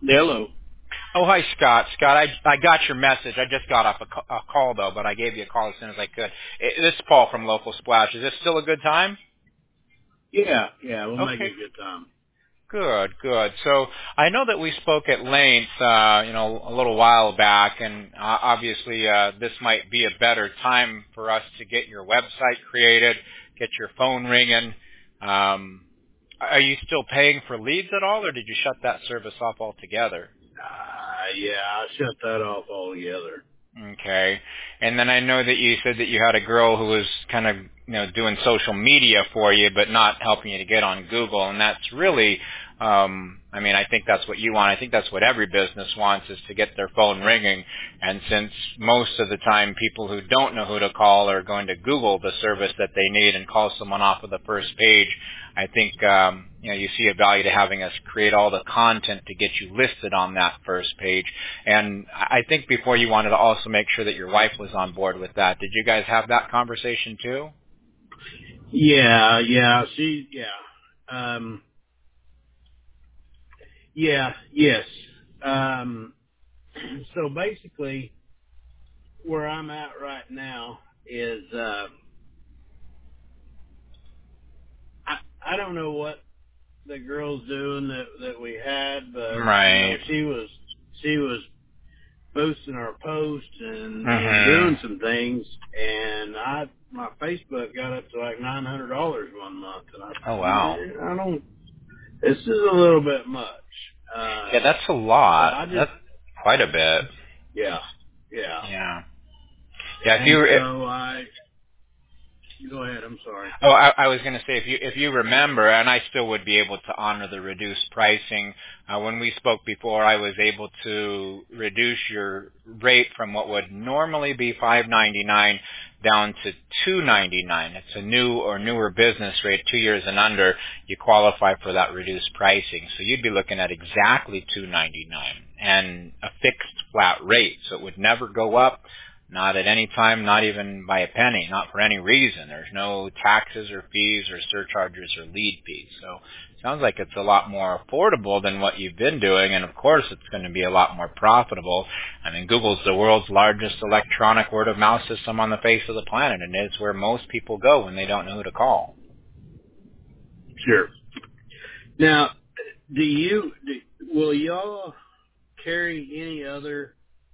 Hello. Oh, hi, Scott. Scott, I got your message. I just got off a call, though, but I gave you a call as soon as I could. This is Paul from Local Splash. Is this still a good time? Yeah, we'll make Okay, it a good time. good, good. So I know that we spoke at length, a little while back, and obviously this might be a better time for us to get your website created, get your phone ringing. Are you still paying for leads at all, or did you shut that service off altogether? Yeah, I shut that off altogether. Okay. And then I know that you said that you had a girl who was kind of, doing social media for you, but not helping you to get on Google. And that's really, I think that's what you want. I think that's what every business wants, is to get their phone ringing. And since most of the time people who don't know who to call are going to Google the service that they need and call someone off of the first page, I think you see a value to having us create all the content to get you listed on that first page. And I think before you wanted to also make sure that your wife was on board with that. Did you guys have that conversation too? Um, yes. Um, so basically, where I'm at right now is, I don't know what the girl's doing that we had, but Right. she was boosting our posts and Mhm. doing some things, and my Facebook got up to like $900 one month, and Oh wow. I don't. This is a little bit much. Yeah, that's a So lot. I just That's quite a bit. yeah yeah, Yeah. Yeah. If and you so I go ahead. I'm sorry. Oh, I was going to say, if you remember, and I still would be able to honor the reduced pricing. When we spoke before, I was able to reduce your rate from what would normally be $5.99 down to $2.99. It's a new or newer business rate, 2 years and under. You qualify for that reduced pricing, so you'd be looking at exactly $2.99 and a fixed flat rate, so it would never go up. Not at any time, not even by a penny, not for any reason. There's no taxes or fees or surcharges or lead fees. So it sounds like it's a lot more affordable than what you've been doing, and of course it's going to be a lot more profitable. I mean, Google's the world's largest electronic word of mouth system on the face of the planet, and it's where most people go when they don't know who to call. Sure. Now, will y'all carry any other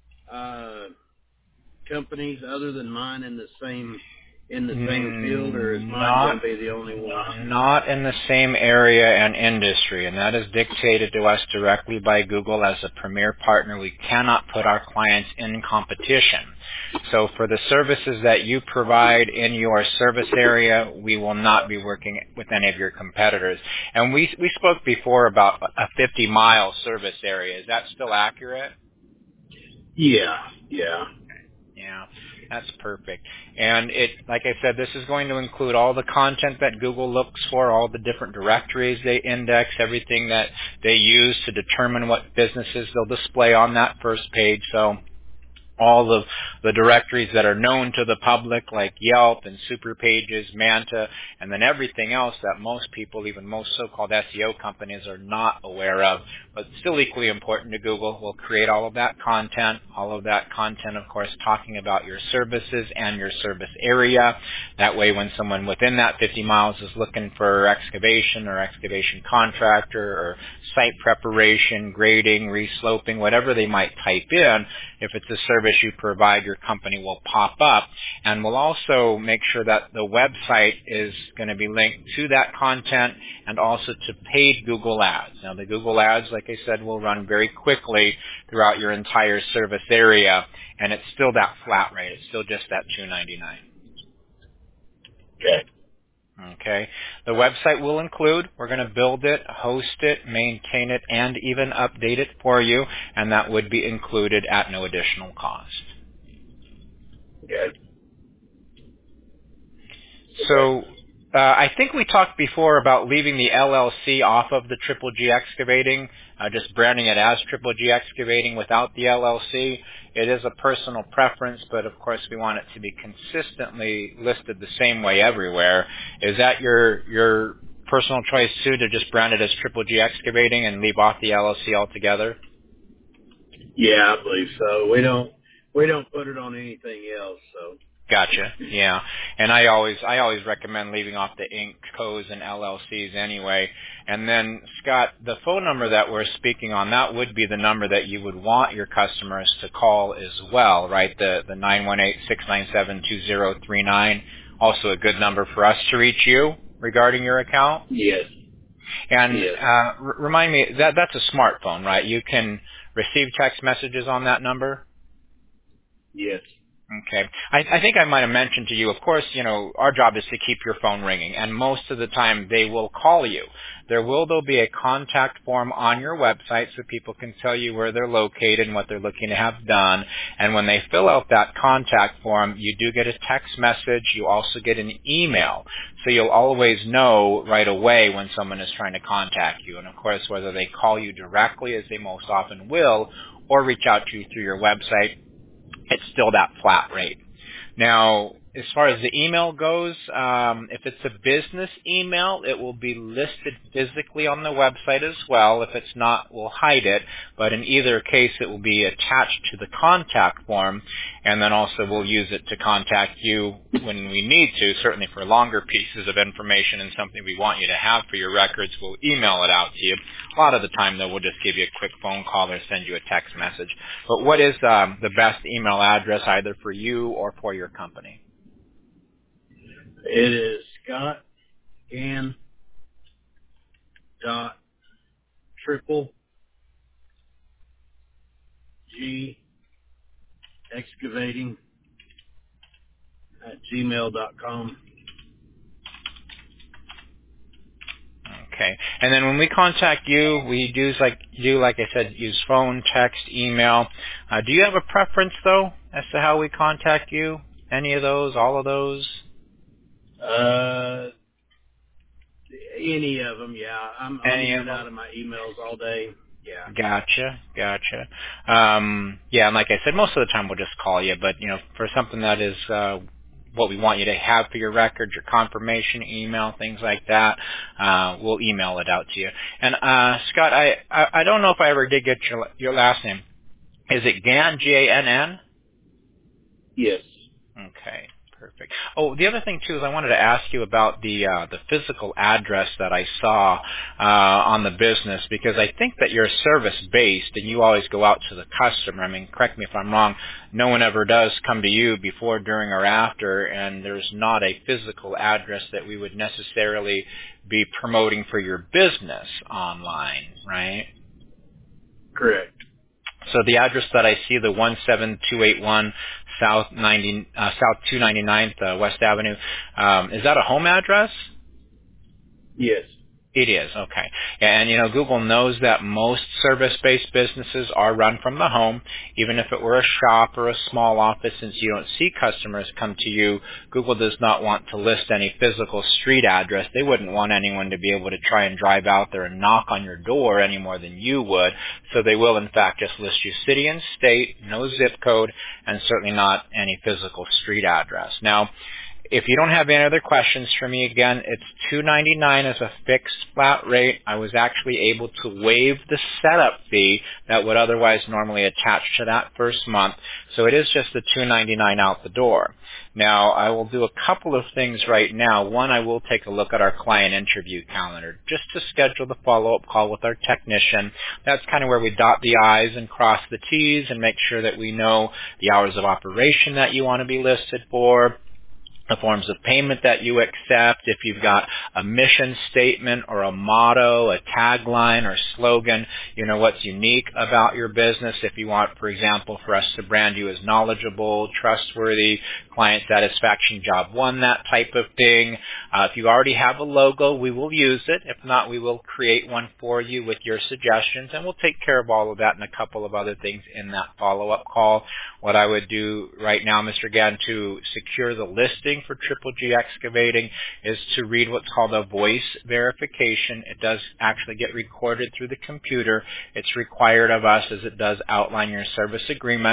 companies other than mine in the same field, or is mine going Not to be the only one? Not in the same area and industry, and that is dictated to us directly by Google as a premier partner. We cannot put our clients in competition. So for the services that you provide in your service area, we will not be working with any of your competitors. And we spoke before about a 50-mile service area. Is that still accurate? Yeah. Yeah, that's perfect. And like I said, this is going to include all the content that Google looks for, all the different directories they index, everything that they use to determine what businesses they'll display on that first page. So all of the directories that are known to the public, like Yelp and Superpages, Manta, and then everything else that most people, even most so-called SEO companies, are not aware of, but still equally important to Google. We'll create all of that content, of course, talking about your services and your service area. That way, when someone within that 50 miles is looking for excavation or excavation contractor or site preparation, grading, resloping, whatever they might type in, if it's a service you provide, your company will pop up. And we'll also make sure that the website is going to be linked to that content and also to paid Google Ads. Now, the Google Ads, like I said, will run very quickly throughout your entire service area, and it's still that flat rate. It's still just that $2.99. Okay. Okay. The website will include, we're going to build it, host it, maintain it, and even update it for you, and that would be included at no additional cost. Okay. So I think we talked before about leaving the LLC off of the Triple G Excavating, just branding it as Triple G Excavating without the LLC. It is a personal preference, but of course we want it to be consistently listed the same way everywhere. Is that your personal choice too, to just brand it as Triple G Excavating and leave off the LLC altogether? Yeah, I believe so. We don't put it on anything else. So Gotcha. Yeah. And I always recommend leaving off the Inc. co's and LLCs anyway. And then Scott, the phone number that we're speaking on, that would be the number that you would want your customers to call as well, right? The 918-697-2039. Also a good number for us to reach you regarding your account. yes, And yes, remind me, that's a smartphone, right? You can receive text messages on that number? yes. Okay. I think I might have mentioned to you, of course, our job is to keep your phone ringing, and most of the time they will call you. There will, though, be a contact form on your website so people can tell you where they're located and what they're looking to have done. And when they fill out that contact form, you do get a text message. You also get an email. So you'll always know right away when someone is trying to contact you. And, of course, whether they call you directly, as they most often will, or reach out to you through your website, it's still that flat rate. Now, as far as the email goes, if it's a business email, it will be listed physically on the website as well. If it's not, we'll hide it. But in either case, it will be attached to the contact form, and then also we'll use it to contact you when we need to, certainly for longer pieces of information and something we want you to have for your records, we'll email it out to you. A lot of the time, though, we'll just give you a quick phone call or send you a text message. But what is the best email address either for you or for your company? It is Scott Gann dot triple G excavating at gmail.com. Okay. And then when we contact you, we do like I said, use phone, text, email. Do you have a preference though as to how we contact you? Any of those? All of those? Uh, any of them, yeah. I'm Any in of and out them? of my emails all day. Yeah, Gotcha. Yeah, and like I said, most of the time we'll just call you, but for something that is what we want you to have for your records, your confirmation email, things like that, we'll email it out to you. And Scott, I don't know if I ever did get your last name. Is it Gann, Gann? yes, Okay, perfect. Oh, the other thing too is I wanted to ask you about the physical address that I saw on the business, because I think that you're service based and you always go out to the customer. I mean, correct me if I'm wrong. No one ever does come to you before, during, or after, and there's not a physical address that we would necessarily be promoting for your business online, right? correct. So the address that I see, the 17281 South 299th West Avenue, is that a home address? Yes, It is, okay. And, Google knows that most service-based businesses are run from the home. Even if it were a shop or a small office, since you don't see customers come to you, Google does not want to list any physical street address. They wouldn't want anyone to be able to try and drive out there and knock on your door any more than you would. So they will, in fact, just list you city and state, no zip code, and certainly not any physical street address. Now, if you don't have any other questions for me, again, it's $2.99 as a fixed flat rate. I was actually able to waive the setup fee that would otherwise normally attach to that first month. So it is just the $2.99 out the door. Now, I will do a couple of things right now. One, I will take a look at our client interview calendar just to schedule the follow-up call with our technician. That's kind of where we dot the I's and cross the T's and make sure that we know the hours of operation that you want to be listed for, the forms of payment that you accept, if you've got a mission statement or a motto, a tagline or slogan, what's unique about your business. If you want, for example, for us to brand you as knowledgeable, trustworthy, client satisfaction, job one, that type of thing. If you already have a logo, we will use it. If not, we will create one for you with your suggestions, and we'll take care of all of that and a couple of other things in that follow-up call. What I would do right now, Mr. Gann, to secure the listing for Triple G Excavating is to read what's called a voice verification. It does actually get recorded through the computer. It's required of us as it does outline your service agreement.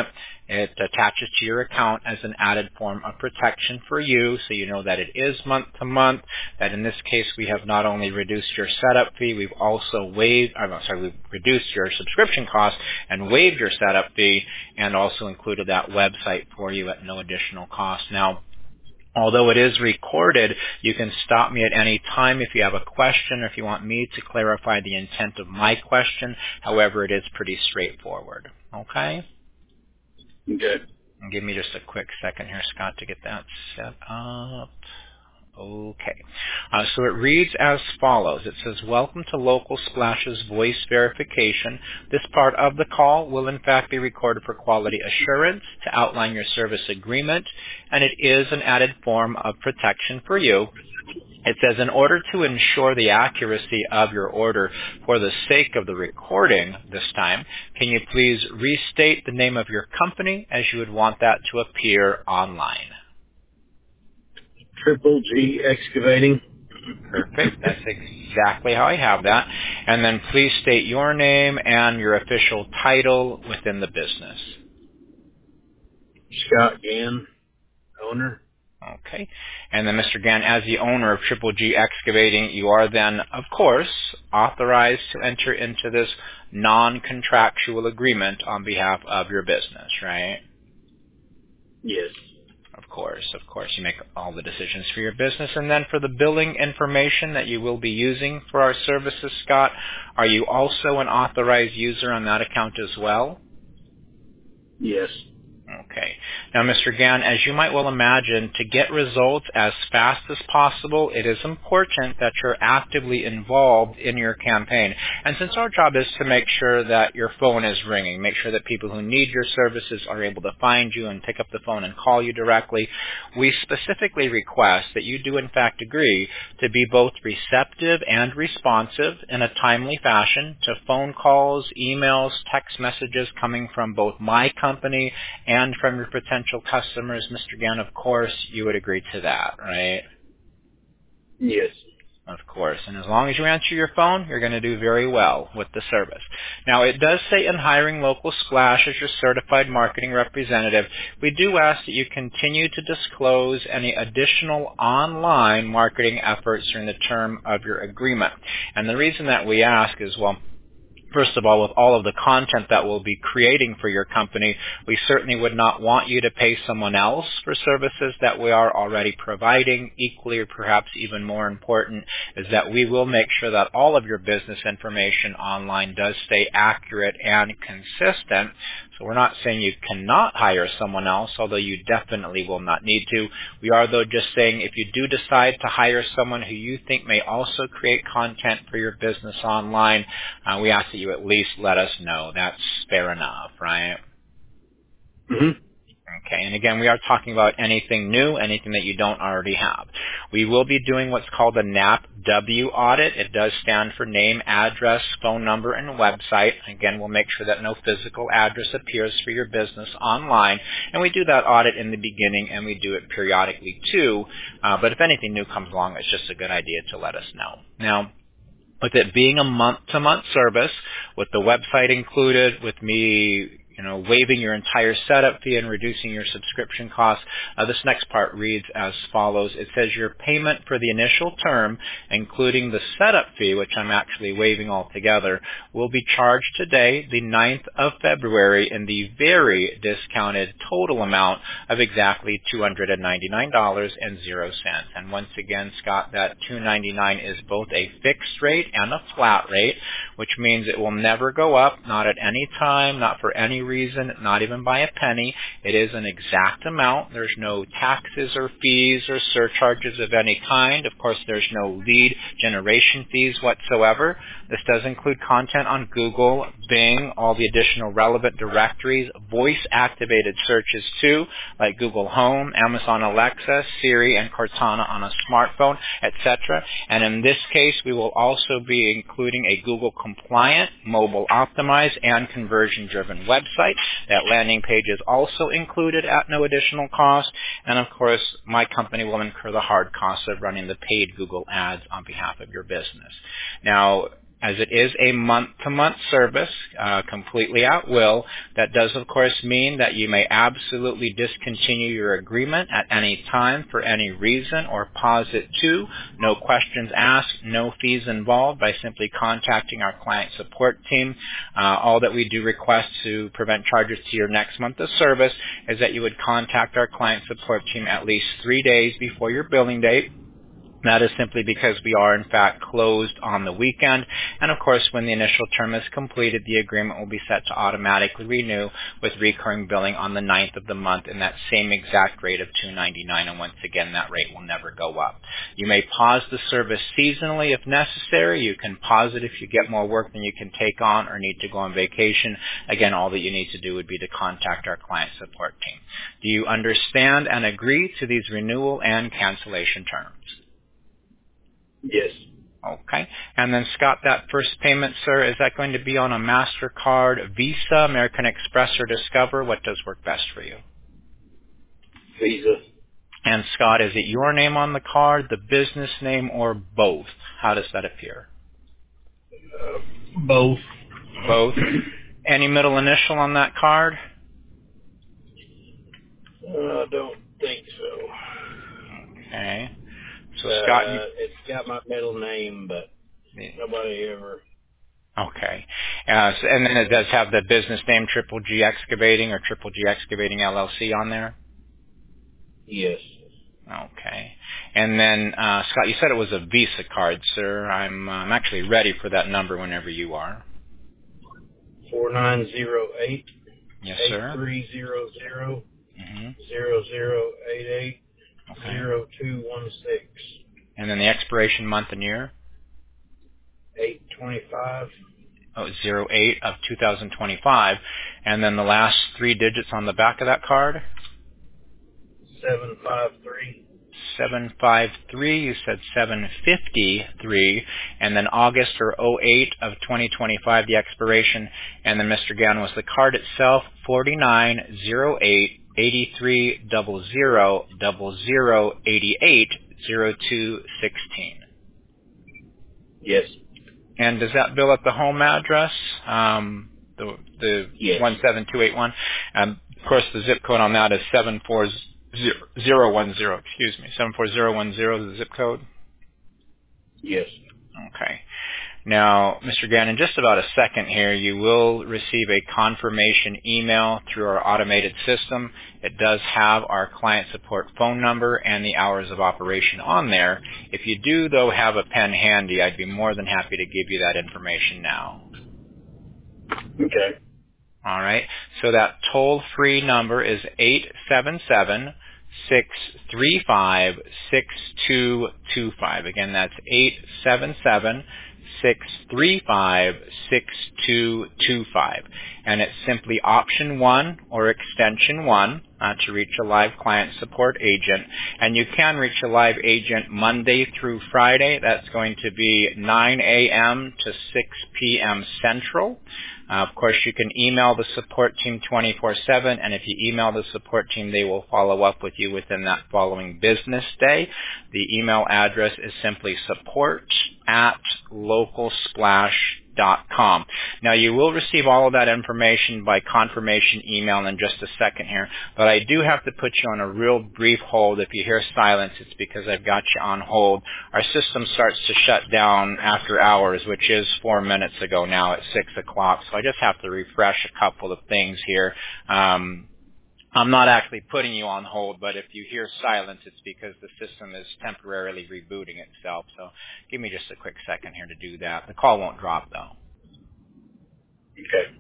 It attaches to your account as an added form of protection for you, so you know that it is month to month, that in this case we have not only reduced your setup fee, we've also we've reduced your subscription cost and waived your setup fee, and also included that website for you at no additional cost. Now, although it is recorded, you can stop me at any time if you have a question or if you want me to clarify the intent of my question. However, it is pretty straightforward. Okay? Good. And give me just a quick second here, Scott, to get that set up. Okay. So it reads as follows. It says, welcome to Local Splash's voice verification. This part of the call will in fact be recorded for quality assurance to outline your service agreement, and it is an added form of protection for you. It says, in order to ensure the accuracy of your order for the sake of the recording this time, can you please restate the name of your company as you would want that to appear online? Triple G Excavating. Perfect. That's exactly how I have that. And then please state your name and your official title within the business. Scott Gann, owner. Okay. And then, Mr. Gann, as the owner of Triple G Excavating, you are then, of course, authorized to enter into this non-contractual agreement on behalf of your business, right? Yes. Of course. You make all the decisions for your business. And then for the billing information that you will be using for our services, Scott, are you also an authorized user on that account as well? Yes. Okay. Now, Mr. Gann, as you might well imagine, to get results as fast as possible, it is important that you're actively involved in your campaign. And since our job is to make sure that your phone is ringing, make sure that people who need your services are able to find you and pick up the phone and call you directly, we specifically request that you do in fact agree to be both receptive and responsive in a timely fashion to phone calls, emails, text messages coming from both my company and from your potential customers. Mr. Gann, of course, you would agree to that, right? Yes. Of course. And as long as you answer your phone, you're going to do very well with the service. Now, it does say in hiring Local Splash as your certified marketing representative, we do ask that you continue to disclose any additional online marketing efforts during the term of your agreement. And the reason that we ask is, well, first of all, with all of the content that we'll be creating for your company, we certainly would not want you to pay someone else for services that we are already providing. Equally, or perhaps even more important, is that we will make sure that all of your business information online does stay accurate and consistent. So we're not saying you cannot hire someone else, although you definitely will not need to. We are, though, just saying if you do decide to hire someone who you think may also create content for your business online, we ask that you at least let us know. That's fair enough, right? Mm-hmm. Okay, and again, we are talking about anything new, anything that you don't already have. We will be doing what's called a NAPW audit. It does stand for name, address, phone number, and website. Again, we'll make sure that no physical address appears for your business online, and we do that audit in the beginning, and we do it periodically too. But if anything new comes along, it's just a good idea to let us know. Now, with it being a month-to-month service, with the website included, with me waiving your entire setup fee and reducing your subscription costs, this next part reads as follows. It says your payment for the initial term, including the setup fee, which I'm actually waiving altogether, will be charged today, the 9th of February, in the very discounted total amount of exactly $299.00. And once again, Scott, that $299 is both a fixed rate and a flat rate, which means it will never go up, not at any time, not for any reason, not even by a penny. It is an exact amount. There's no taxes or fees or surcharges of any kind. Of course, there's no lead generation fees whatsoever. This does include content on Google, Bing, all the additional relevant directories, voice-activated searches too, like Google Home, Amazon Alexa, Siri, and Cortana on a smartphone, etc. And in this case, we will also be including a Google-compliant, mobile-optimized, and conversion-driven website. That landing page is also included at no additional cost. And of course, my company will incur the hard costs of running the paid Google ads on behalf of your business. Now, as it is a month-to-month service, completely at will. That does, of course, mean that you may absolutely discontinue your agreement at any time for any reason or pause it too. No questions asked, no fees involved by simply contacting our client support team. All that we do request to prevent charges to your next month of service is that you would contact our client support team at least 3 days before your billing date. That is simply because we are, in fact, closed on the weekend. And, of course, when the initial term is completed, the agreement will be set to automatically renew with recurring billing on the 9th of the month in that same exact rate of $2.99. And once again, that rate will never go up. You may pause the service seasonally if necessary. You can pause it if you get more work than you can take on or need to go on vacation. Again, all that you need to do would be to contact our client support team. Do you understand and agree to these renewal and cancellation terms? Yes. Okay. And then, Scott, that first payment, sir, is that going to be on a MasterCard, Visa, American Express, or Discover? What does work best for you? Visa. And, Scott, is it your name on the card, the business name, or both? How does that appear? Both. Both. Any middle initial on that card? I don't think so. Okay. So, Scott, it's got my middle name, but nobody ever. Okay. And then it does have the business name Triple G Excavating or Triple G Excavating LLC on there? Yes. Okay. And then, Scott, you said it was a Visa card, sir. I'm actually ready for that number whenever you are. 4908 Yes, sir. 8300 Mm-hmm. 0088 Okay. 0216 And then the expiration month and year? 825 08 of 2025. And then the last 3 digits on the back of that card? 753 753. You said 753. And then August or 08 of 2025, the expiration. And then, Mr. Gann, was the card itself 4908 8300 0088 0216. Yes. And does that bill at the home address? The Yes. 17281. Of course, the zip code on that is 74010. Excuse me, 74010 is the zip code. Yes. Okay. Now, Mr. Gann, in just about a second here, you will receive a confirmation email through our automated system. It does have our client support phone number and the hours of operation on there. If you do, though, have a pen handy, I'd be more than happy to give you that information now. Okay. All right. So that toll-free number is 877-635-6225. Again, that's 877-635-6225. And it's simply option 1 or extension 1 to reach a live client support agent. And you can reach a live agent Monday through Friday. That's going to be 9 a.m. to 6 p.m. Central. Of course, you can email the support team 24/7, and if you email the support team, they will follow up with you within that following business day. The email address is simply support@localsplash.com. Now, you will receive all of that information by confirmation email in just a second here, but I do have to put you on a real brief hold. If you hear silence, it's because I've got you on hold. Our system starts to shut down after hours, which is 4 minutes ago now at 6 o'clock, so I just have to refresh a couple of things here. I'm not actually putting you on hold, but if you hear silence, it's because the system is temporarily rebooting itself. So give me just a quick second here to do that. The call won't drop, though. Okay.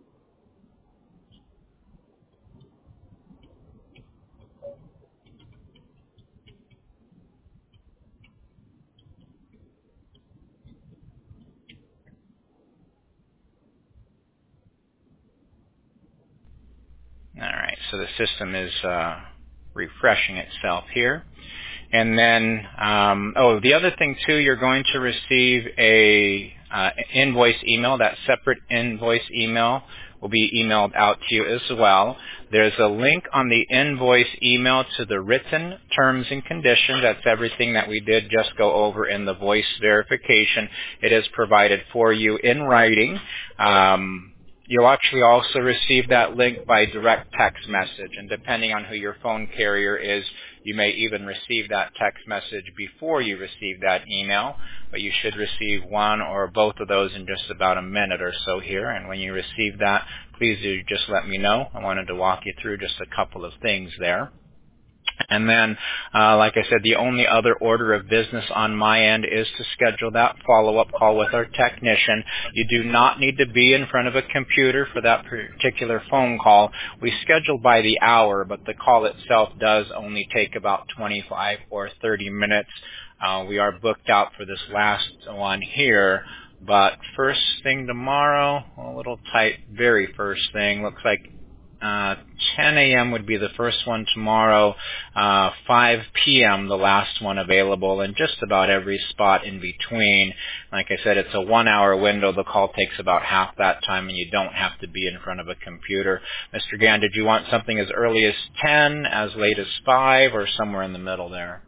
All right, so the system is refreshing itself here. And then, the other thing, too, you're going to receive a invoice email, that separate invoice email will be emailed out to you as well. There's a link on the invoice email to the written terms and conditions. That's everything that we did just go over in the voice verification. It is provided for you in writing. You'll actually also receive that link by direct text message, and depending on who your phone carrier is, you may even receive that text message before you receive that email, but you should receive one or both of those in just about a minute or so here. And when you receive that, please do just let me know. I wanted to walk you through just a couple of things there. And then, like I said, the only other order of business on my end is to schedule that follow-up call with our technician. You do not need to be in front of a computer for that particular phone call. We schedule by the hour, but the call itself does only take about 25 or 30 minutes. We are booked out for this last one here. But first thing tomorrow, a little tight, very first thing, looks like 10 a.m. would be the first one tomorrow, 5 p.m. the last one available, and just about every spot in between. Like I said, it's a 1 hour window. The call takes about half that time, and you don't have to be in front of a computer. Mr. Gann, did you want something as early as 10, as late as 5, or somewhere in the middle there?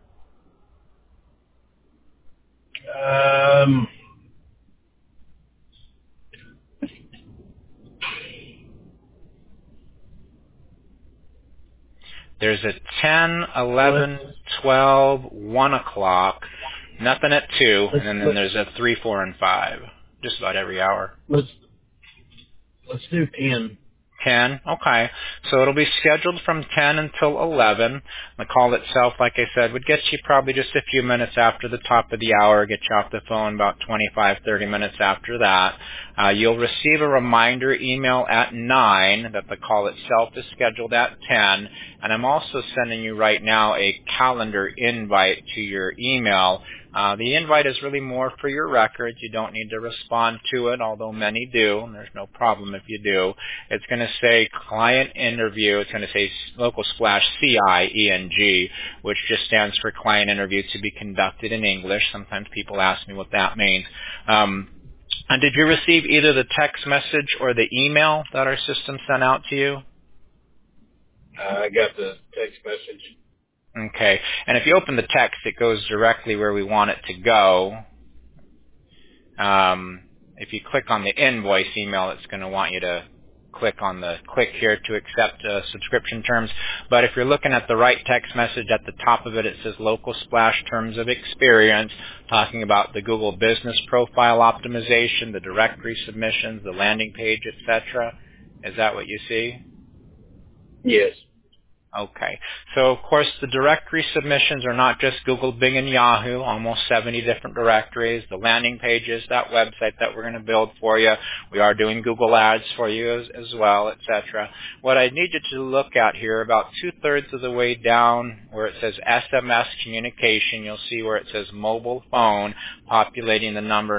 There's a 10, 11, 12, 1 o'clock, nothing at 2, and then there's a 3, 4, and 5, just about every hour. Let's do 10. 10? Okay. So it'll be scheduled from 10 until 11. The call itself, like I said, would get you probably just a few minutes after the top of the hour, get you off the phone about 25, 30 minutes after that. You'll receive a reminder email at 9 that the call itself is scheduled at 10. And I'm also sending you right now a calendar invite to your email. The invite is really more for your records. You don't need to respond to it, although many do, and there's no problem if you do. It's going to say client interview. It's going to say Local Splash CIENG, which just stands for client interview to be conducted in English. Sometimes people ask me what that means. And did you receive either the text message or the email that our system sent out to you? I got the text message. Okay. And if you open the text, it goes directly where we want it to go. If you click on the invoice email, it's going to want you to click on the click here to accept subscription terms. But if you're looking at the right text message, at the top of it, it says Local Splash Terms of Experience, talking about the Google Business Profile Optimization, the directory submissions, the landing page, etc. Is that what you see? Yes. Okay. So, of course, the directory submissions are not just Google, Bing, and Yahoo, almost 70 different directories, the landing pages, that website that we're going to build for you. We are doing Google Ads for you as well, etc. What I need you to look at here, about 2/3 of the way down where it says SMS communication, you'll see where it says mobile phone, populating the number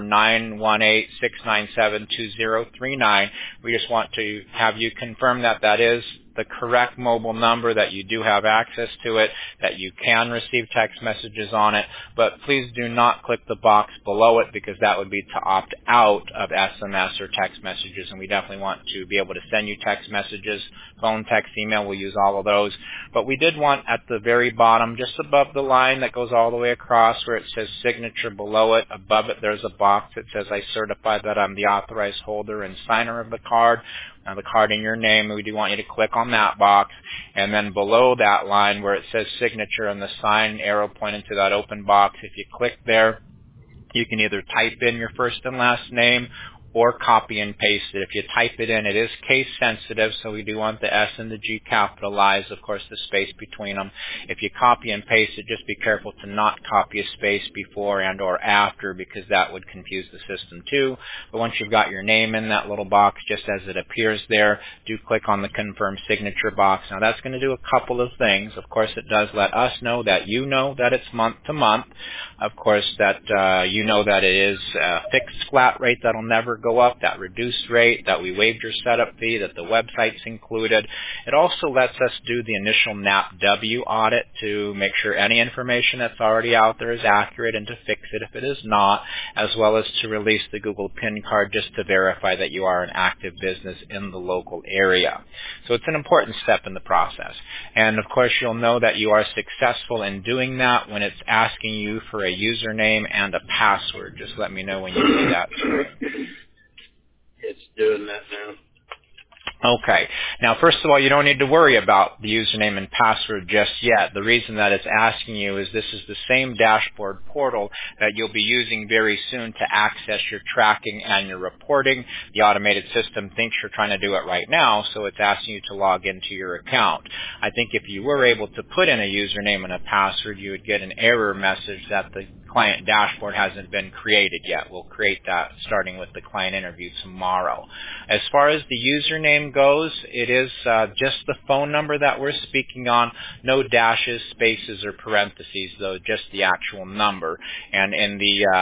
918-697-2039. We just want to have you confirm that that is the correct mobile number, that you do have access to it, that you can receive text messages on it, but please do not click the box below it because that would be to opt out of SMS or text messages, and we definitely want to be able to send you text messages, phone, text, email, we'll use all of those. But we did want at the very bottom, just above the line that goes all the way across where it says signature below it, above it there's a box that says I certify that I'm the authorized holder and signer of the card. Now the card in your name, we do want you to click on that box, and then below that line where it says signature and the sign arrow pointing to that open box, if you click there, you can either type in your first and last name or copy and paste it. If you type it in, it is case sensitive, so we do want the S and the G capitalized, of course the space between them. If you copy and paste it, just be careful to not copy a space before and or after because that would confuse the system too. But once you've got your name in that little box, just as it appears there, do click on the confirm signature box. Now that's going to do a couple of things. Of course it does let us know that you know that it's month to month. Of course that you know that it is a fixed flat rate that'll never go up, that reduced rate, that we waived your setup fee, that the website's included. It also lets us do the initial NAPW audit to make sure any information that's already out there is accurate and to fix it if it is not, as well as to release the Google PIN card just to verify that you are an active business in the local area. So it's an important step in the process. And of course you'll know that you are successful in doing that when it's asking you for a username and a password. Just let me know when you see that screen. It's doing that now. Okay. Now, first of all, you don't need to worry about the username and password just yet. The reason that it's asking you is this is the same dashboard portal that you'll be using very soon to access your tracking and your reporting. The automated system thinks you're trying to do it right now, so it's asking you to log into your account. I think if you were able to put in a username and a password, you would get an error message that the client dashboard hasn't been created yet. We'll create that starting with the client interview tomorrow. As far as the username goes, it is just the phone number that we're speaking on, no dashes, spaces, or parentheses, though just the actual number. And in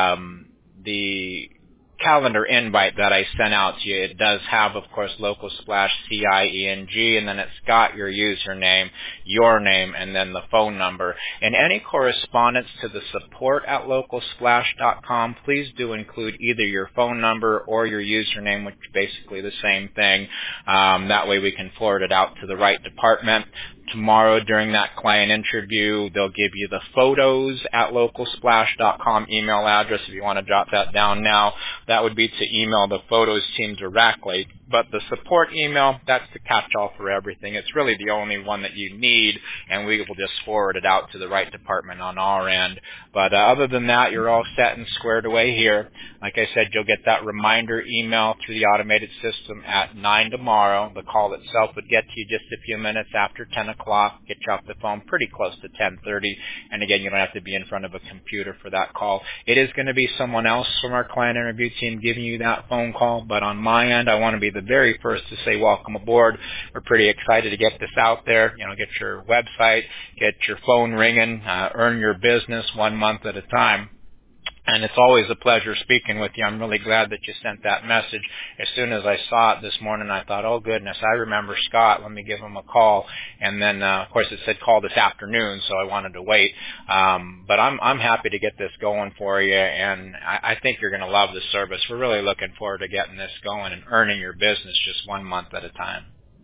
the calendar invite that I sent out to you, it does have, of course, LocalSplash CIENG, and then it's got your username, your name, and then the phone number. And any correspondence to the support at localsplash.com, please do include either your phone number or your username, which is basically the same thing. That way we can forward it out to the right department. Tomorrow during that client interview, they'll give you the photos at localsplash.com email address if you want to jot that down now. That would be to email the photos team directly. But the support email, that's the catch-all for everything. It's really the only one that you need, and we will just forward it out to the right department on our end. But other than that, you're all set and squared away here. Like I said, you'll get that reminder email through the automated system at 9 tomorrow. The call itself would get to you just a few minutes after 10 o'clock, get you off the phone pretty close to 10:30. And again, you don't have to be in front of a computer for that call. It is going to be someone else from our client interview team giving you that phone call, but on my end, I want to be the very first to say welcome aboard. We're pretty excited to get this out there. Get your website, get your phone ringing, earn your business 1 month at a time. And it's always a pleasure speaking with you. I'm really glad that you sent that message. As soon as I saw it this morning, I thought, oh, goodness, I remember Scott. Let me give him a call. And then, of course, it said call this afternoon, so I wanted to wait. But I'm happy to get this going for you, and I think you're going to love the service. We're really looking forward to getting this going and earning your business just 1 month at a time.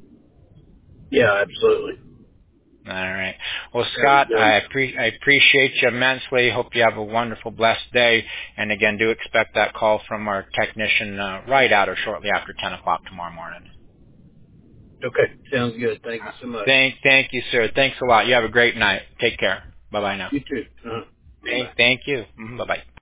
Yeah, absolutely. All right. Well, Scott, I appreciate you immensely. Hope you have a wonderful, blessed day. And again, do expect that call from our technician right at or shortly after 10 o'clock tomorrow morning. Okay, sounds good. Thank you so much. Thank you, sir. Thanks a lot. You have a great night. Take care. Bye-bye now. You too. Thank you. Bye-bye.